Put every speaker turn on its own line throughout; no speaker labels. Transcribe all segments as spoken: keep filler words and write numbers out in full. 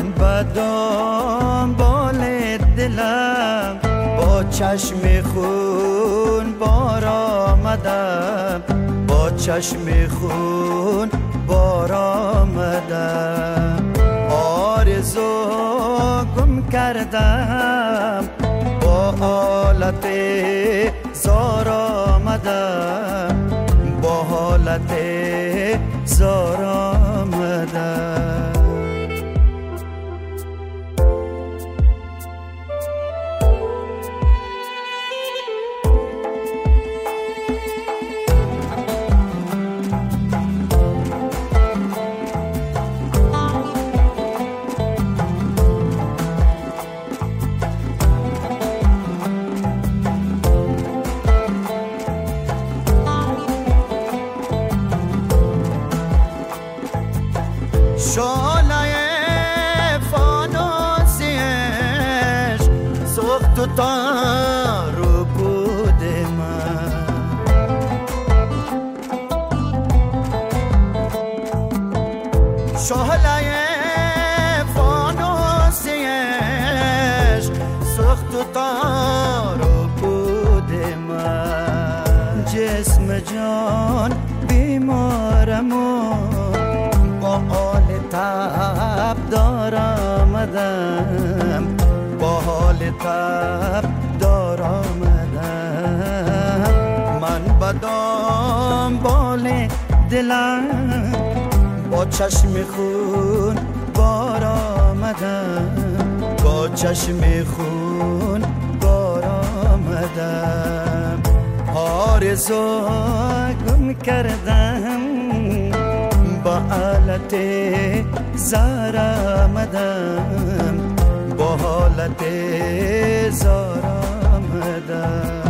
من بدم بال دلم با چشم خون بار آمدم، با چشم خون بار آمدم. آرزو گم کردم با حالت زار آمدم، با حالت زار آمدم. شعله فانوسیش سوخت و تار و بود من، شعله فانوسیش سوخت و تار و بود من. جسم جان بیمارم و با حال تب دار آمدم، با حال تب دار آمدم. من بدم بال دلم با چشم خون بار آمدم، با چشم خون بار آمدم. آرزو گم کردم با حالت زار آمدم، با حالت زار آمدم.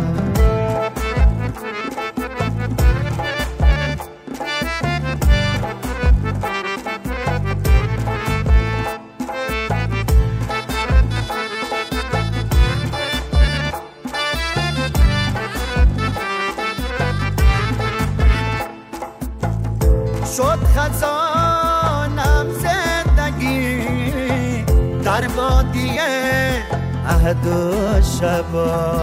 شد خزانم زندگی در وادی عهد و شبا،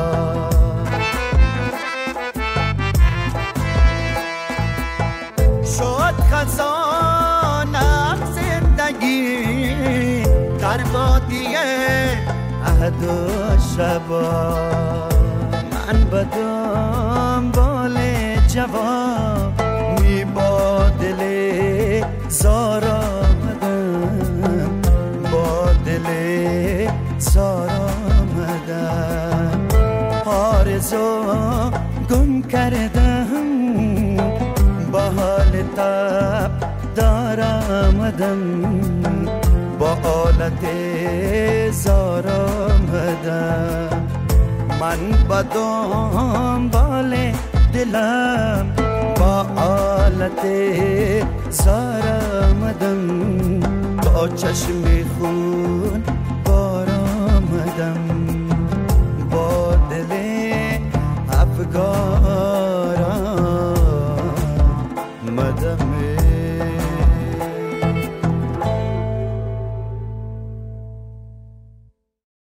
شد خزانم زندگی در وادی عهد و شبا. من بدم بال جوان با دل زار آمدم، با دل زار آمدم. آرزو گم کردم با حال تب دار آمدم، با حالت زار آمدم. من بدم بال دلم با حالت زار آمدم، با چشم خون بار آمدم، با دل افگار آمدم.